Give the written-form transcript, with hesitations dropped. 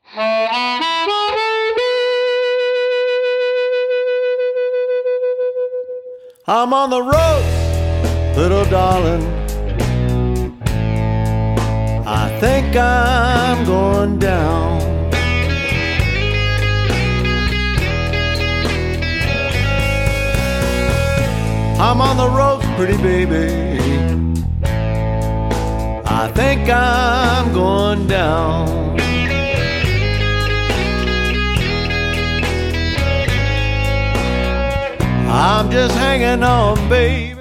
I'm on the road, little darling. I think I'm going down. I'm on the road, pretty baby. I think I'm going down. I'm just hanging on, baby.